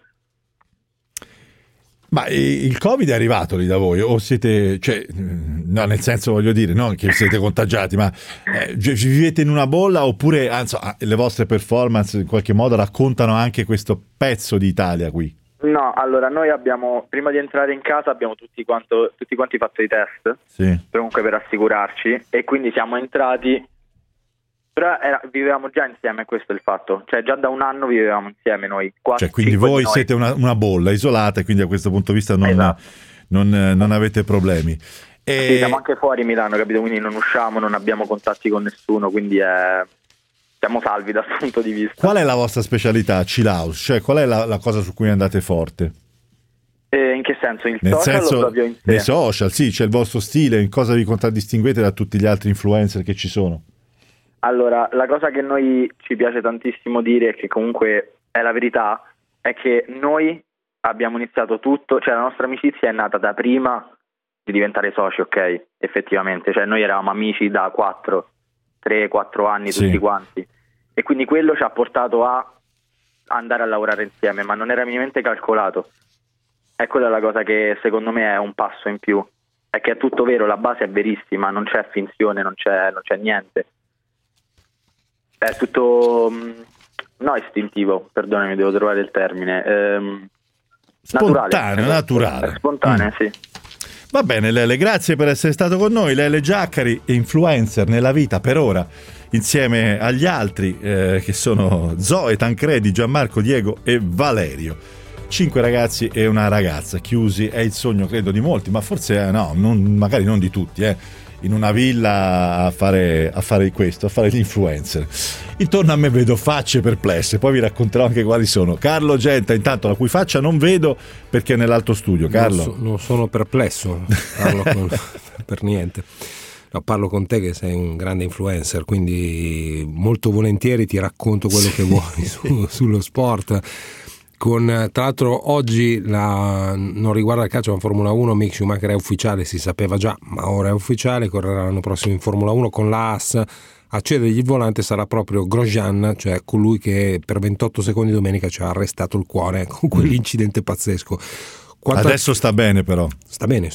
S2: Ma il Covid è arrivato lì da voi? O siete, cioè, no, nel senso, voglio dire, non che siete contagiati, ma vivete in una bolla, oppure anzi, le vostre performance in qualche modo raccontano anche questo pezzo di Italia qui?
S15: No, allora noi abbiamo, prima di entrare in casa, abbiamo tutti quanti fatto i test, comunque per assicurarci, e quindi siamo entrati, però vivevamo già insieme, questo è il fatto, cioè già da un anno vivevamo insieme noi.
S2: Cioè quindi voi siete una bolla isolata, e quindi a questo punto di vista non avete problemi.
S15: Sì, siamo anche fuori Milano, capito? Quindi non usciamo, non abbiamo contatti con nessuno, quindi siamo salvi da questo punto di vista.
S2: Qual è la vostra specialità, Chill House? Cioè qual è la cosa su cui andate forte?
S15: In che senso?
S2: Nel senso, proprio in nei social, sì, c'è il vostro stile, in cosa vi contraddistinguete da tutti gli altri influencer che ci sono?
S15: Allora, la cosa che noi ci piace tantissimo dire, e che comunque è la verità, è che noi abbiamo iniziato tutto, cioè la nostra amicizia è nata da prima di diventare soci, ok? Effettivamente, cioè noi eravamo amici da 3-4 anni tutti quanti, e quindi quello ci ha portato a andare a lavorare insieme, ma non era minimamente calcolato. E quella è la cosa che secondo me è un passo in più, è che è tutto vero, la base è verissima, non c'è finzione, non c'è niente. È tutto istintivo, perdonami, devo trovare il termine.
S2: Naturale.
S15: Spontaneo, sì.
S2: Va bene Lele, grazie per essere stato con noi. Lele Giaccari, influencer nella vita per ora, insieme agli altri che sono Zoe, Tancredi, Gianmarco, Diego e Valerio. 5 ragazzi e una ragazza, chiusi, è il sogno credo di molti, ma forse magari non di tutti, in una villa a fare questo, a fare l'influencer. Intorno a me vedo facce perplesse, poi vi racconterò anche quali sono. Carlo Genta, intanto la cui faccia non vedo perché è nell'altro studio. Carlo,
S16: non sono perplesso, per niente. No, parlo con te che sei un grande influencer, quindi molto volentieri ti racconto quello che vuoi sullo sport. Tra l'altro oggi non riguarda il calcio ma Formula 1, Mick Schumacher è ufficiale, si sapeva già ma ora è ufficiale, correrà l'anno prossimo in Formula 1 con la Haas. A cedergli il volante sarà proprio Grosjean, cioè colui che per 28 secondi domenica ci ha arrestato il cuore con quell'incidente pazzesco.
S2: Adesso sta bene però.
S16: Sta bene.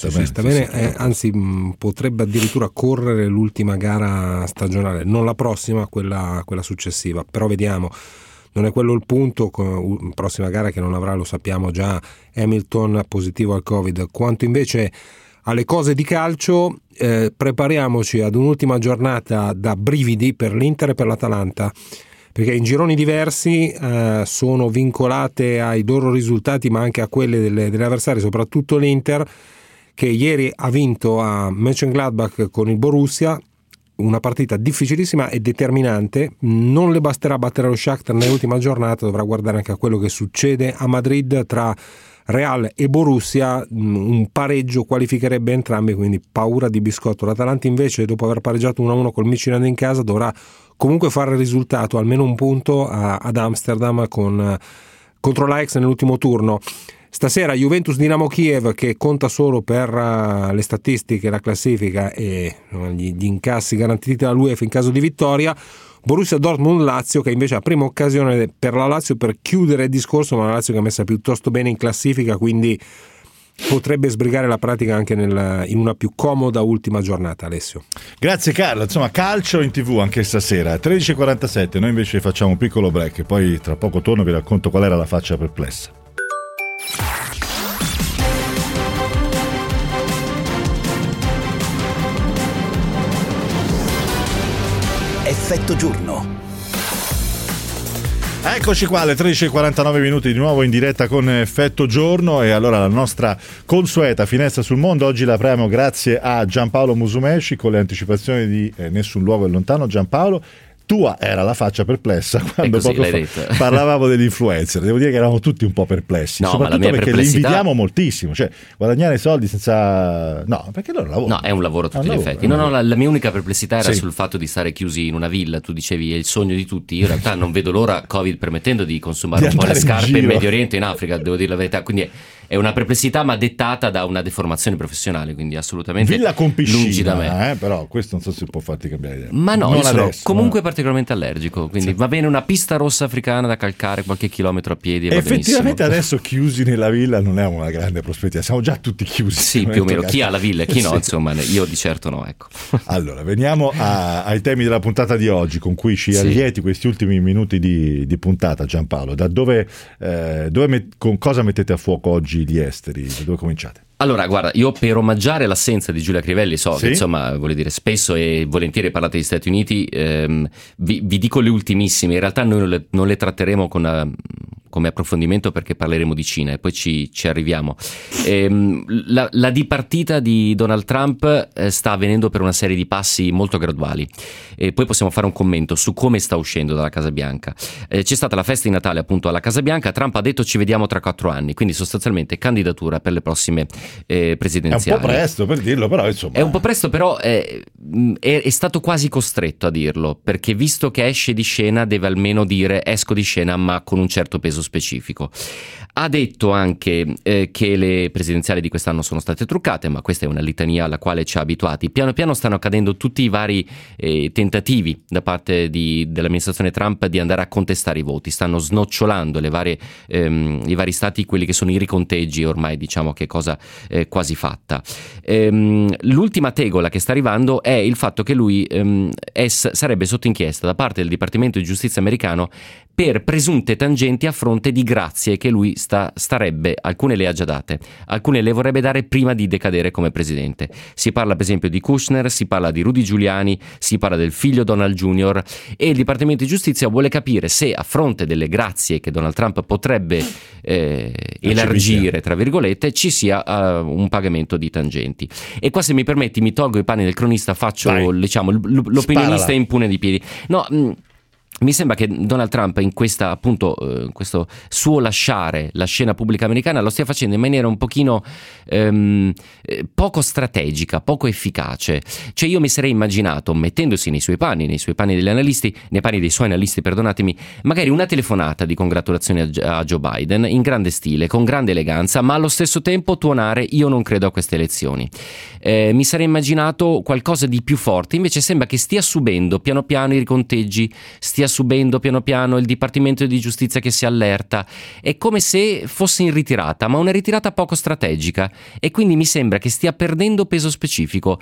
S16: Anzi potrebbe addirittura correre l'ultima gara stagionale, non la prossima, quella successiva, però vediamo. Non è quello il punto, prossima gara che non avrà, lo sappiamo già, Hamilton positivo al Covid. Quanto invece alle cose di calcio, prepariamoci ad un'ultima giornata da brividi per l'Inter e per l'Atalanta, perché in gironi diversi sono vincolate ai loro risultati ma anche a quelle delle avversarie, soprattutto l'Inter che ieri ha vinto a Mönchengladbach con il Borussia. Una partita difficilissima e determinante, non le basterà battere lo Shakhtar nell'ultima giornata, dovrà guardare anche a quello che succede a Madrid tra Real e Borussia, un pareggio qualificherebbe entrambi, quindi paura di biscotto. L'Atalanta invece, dopo aver pareggiato 1-1 col Midtjylland in casa, dovrà comunque fare il risultato, almeno un punto ad Amsterdam contro l'Ajax nell'ultimo turno. Stasera Juventus Dinamo Kiev, che conta solo per le statistiche, la classifica e gli incassi garantiti dall'UEFA in caso di vittoria. Borussia Dortmund Lazio, che invece ha prima occasione per la Lazio per chiudere il discorso, ma la Lazio che è messa piuttosto bene in classifica, quindi potrebbe sbrigare la pratica anche in una più comoda ultima giornata. Alessio,
S2: grazie Carlo. Insomma, calcio in TV anche stasera 13:47. Noi invece facciamo un piccolo break e poi tra poco torno e vi racconto qual era la faccia perplessa.
S1: Effetto giorno.
S2: Eccoci qua alle 13:49 minuti di nuovo in diretta con Effetto Giorno, e allora la nostra consueta finestra sul mondo oggi la apriamo grazie a Giampaolo Musumeci con le anticipazioni di Nessun luogo è lontano. Giampaolo, tua era la faccia perplessa quando
S17: così,
S2: poco fa parlavamo degli influencer. Devo dire che eravamo tutti un po' perplessi,
S17: no,
S2: soprattutto
S17: ma la mia
S2: perché li invidiamo moltissimo, cioè guadagnare soldi senza... No, perché loro lavorano.
S17: No, è un lavoro a tutti gli effetti. No, la mia unica perplessità era sul fatto di stare chiusi in una villa. Tu dicevi è il sogno di tutti, io in realtà non vedo l'ora, Covid permettendo, di consumare un po' le scarpe in Medio Oriente e in Africa, devo dire la verità, quindi è una perplessità ma dettata da una deformazione professionale, quindi assolutamente
S2: villa con piscina,
S17: lungi da me.
S2: Però questo non so se può farti cambiare idea.
S17: Ma no,
S2: non
S17: io sono
S2: adesso,
S17: comunque particolarmente allergico, quindi va bene una pista rossa africana da calcare qualche chilometro a piedi e
S2: effettivamente adesso chiusi nella villa non è una grande prospettiva, siamo già tutti chiusi.
S17: Sì, più o meno, chi ha la villa e chi no, insomma, io di certo no, ecco.
S2: Allora, veniamo ai temi della puntata di oggi, con cui ci allieti questi ultimi minuti di puntata. Giampaolo, da con cosa mettete a fuoco oggi gli esteri? Da dove cominciate?
S17: Allora, guarda, io per omaggiare l'assenza di Giulia Crivelli, che insomma, vuol dire, spesso e volentieri parlate degli Stati Uniti, vi dico le ultimissime. In realtà noi non le tratteremo come approfondimento perché parleremo di Cina e poi ci arriviamo. La dipartita di Donald Trump sta avvenendo per una serie di passi molto graduali, e poi possiamo fare un commento su come sta uscendo dalla Casa Bianca. C'è stata la festa di Natale appunto alla Casa Bianca, Trump ha detto ci vediamo tra 4 anni, quindi sostanzialmente candidatura per le prossime presidenziali.
S2: È un po' presto per dirlo, però insomma.
S17: È un po' presto, però è stato quasi costretto a dirlo, perché visto che esce di scena deve almeno dire esco di scena ma con un certo peso specifico. Ha detto anche che le presidenziali di quest'anno sono state truccate, ma questa è una litania alla quale ci ha abituati. Piano piano stanno accadendo tutti i vari tentativi da parte dell'amministrazione Trump di andare a contestare i voti. Stanno snocciolando i vari stati, quelli che sono i riconteggi, ormai diciamo che cosa quasi fatta. L'ultima tegola che sta arrivando è il fatto che lui sarebbe sotto inchiesta da parte del Dipartimento di Giustizia americano per presunte tangenti a fronte di grazie che lui starebbe, alcune le ha già date, alcune le vorrebbe dare prima di decadere come presidente. Si parla per esempio di Kushner, si parla di Rudy Giuliani, si parla del figlio Donald Jr. e il Dipartimento di Giustizia vuole capire se a fronte delle grazie che Donald Trump potrebbe elargire, tra virgolette, ci sia un pagamento di tangenti. E qua, se mi permetti, mi tolgo i panni del cronista, faccio diciamo l'opinionista impune di piedi. No, mi sembra che Donald Trump in questa, appunto, questo suo lasciare la scena pubblica americana lo stia facendo in maniera un pochino poco strategica, poco efficace. Cioè io mi sarei immaginato, mettendosi nei suoi panni degli analisti, nei panni dei suoi analisti, perdonatemi, magari una telefonata di congratulazioni a Joe Biden in grande stile, con grande eleganza, ma allo stesso tempo tuonare io non credo a queste elezioni. Mi sarei immaginato qualcosa di più forte, invece sembra che stia subendo piano piano i riconteggi, stia subendo piano piano il Dipartimento di Giustizia che si allerta. È come se fosse in ritirata, ma una ritirata poco strategica, e quindi mi sembra che stia perdendo peso specifico.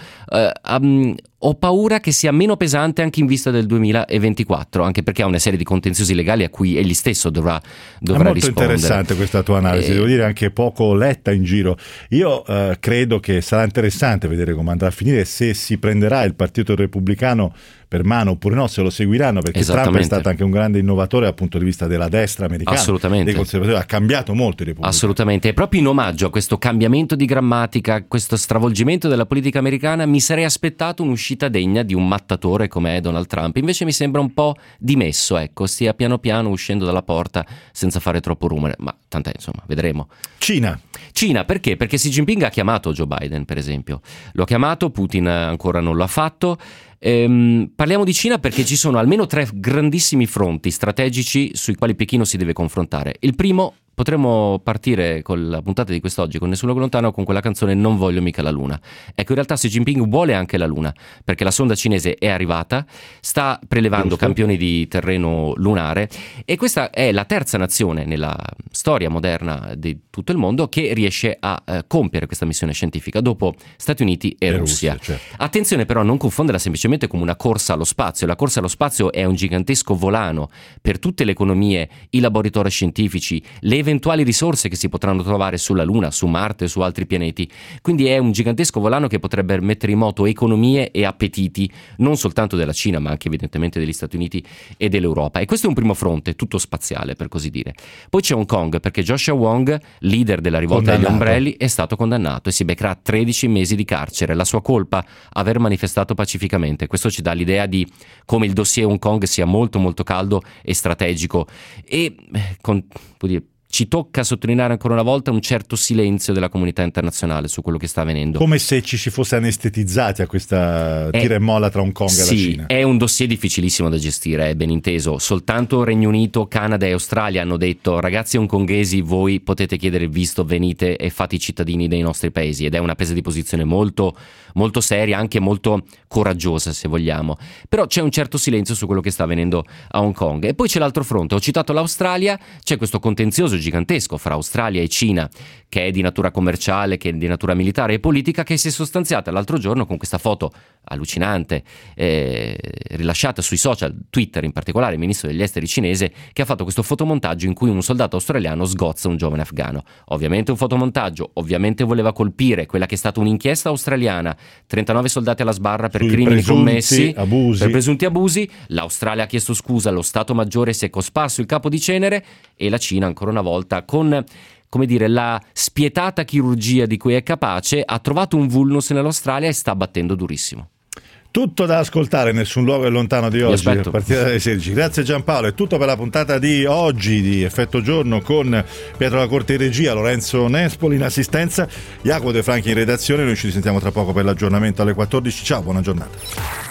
S17: Ho paura che sia meno pesante anche in vista del 2024, anche perché ha una serie di contenziosi legali a cui egli stesso dovrà rispondere. È molto
S2: interessante questa tua analisi, devo dire anche poco letta in giro. Io credo che sarà interessante vedere come andrà a finire, se si prenderà il Partito Repubblicano per mano oppure no, se lo seguiranno, perché Trump è stato anche un grande innovatore dal punto di vista della destra americana, dei conservatori, ha cambiato molto i repubblicani.
S17: Assolutamente, e proprio in omaggio a questo cambiamento di grammatica, questo stravolgimento della politica americana, mi sarei aspettato un'uscita degna di un mattatore come è Donald Trump. Invece mi sembra un po' dimesso, ecco, stia piano piano uscendo dalla porta senza fare troppo rumore, ma tant'è, insomma, vedremo. Cina, perché? Perché Xi Jinping ha chiamato Joe Biden, per esempio, lo ha chiamato, Putin ancora non lo ha fatto. Parliamo di Cina perché ci sono almeno 3 grandissimi fronti strategici sui quali Pechino si deve confrontare. Il primo, potremmo partire con la puntata di quest'oggi con Nessun luogo lontano con quella canzone Non voglio mica la luna. Ecco, in realtà Xi Jinping vuole anche la luna, perché la sonda cinese è arrivata, sta prelevando campioni di terreno lunare, e questa è la terza nazione nella storia moderna di tutto il mondo che riesce a compiere questa missione scientifica, dopo Stati Uniti e Russia. Certo. Attenzione però a non confonderla semplicemente come una corsa allo spazio. La corsa allo spazio è un gigantesco volano per tutte le economie, i laboratori scientifici, le eventuali risorse che si potranno trovare sulla Luna, su Marte e su altri pianeti. Quindi è un gigantesco volano che potrebbe mettere in moto economie e appetiti non soltanto della Cina, ma anche evidentemente degli Stati Uniti e dell'Europa. E questo è un primo fronte, tutto spaziale per così dire. Poi c'è Hong Kong, perché Joshua Wong, leader della rivolta degli ombrelli, è stato condannato e si beccherà 13 mesi di carcere. La sua colpa? Aver manifestato pacificamente. Questo ci dà l'idea di come il dossier Hong Kong sia molto molto caldo e strategico, e ci tocca sottolineare ancora una volta un certo silenzio della comunità internazionale su quello che sta avvenendo.
S2: Come se ci si fosse anestetizzati a questa tira e molla tra Hong Kong e la Cina.
S17: È un dossier difficilissimo da gestire, è ben inteso. Soltanto Regno Unito, Canada e Australia hanno detto: ragazzi hongkongesi, voi potete chiedere il visto, venite e fate i cittadini dei nostri paesi. Ed è una presa di posizione molto, molto seria, anche molto coraggiosa se vogliamo. Però c'è un certo silenzio su quello che sta avvenendo a Hong Kong. E poi c'è l'altro fronte, ho citato l'Australia, c'è questo contenzioso gigantesco fra Australia e Cina, che è di natura commerciale, che è di natura militare e politica, che si è sostanziata l'altro giorno con questa foto allucinante rilasciata sui social, Twitter in particolare, il ministro degli esteri cinese, che ha fatto questo fotomontaggio in cui un soldato australiano sgozza un giovane afgano. Ovviamente un fotomontaggio, ovviamente voleva colpire quella che è stata un'inchiesta australiana, 39 soldati alla sbarra per crimini commessi, per presunti abusi. L'Australia ha chiesto scusa, lo Stato Maggiore si è cosparso il capo di cenere, e la Cina ancora una volta, con la spietata chirurgia di cui è capace, ha trovato un vulnus nell'Australia e sta battendo durissimo.
S2: Tutto da ascoltare, Nessun luogo è lontano di oggi, a partire dalle 16. Grazie Giampaolo, è tutto per la puntata di oggi di Effetto Giorno, con Pietro La Corte in regia, Lorenzo Nespoli in assistenza, Jacopo De Franchi in redazione. Noi ci risentiamo tra poco per l'aggiornamento alle 14. Ciao, buona giornata.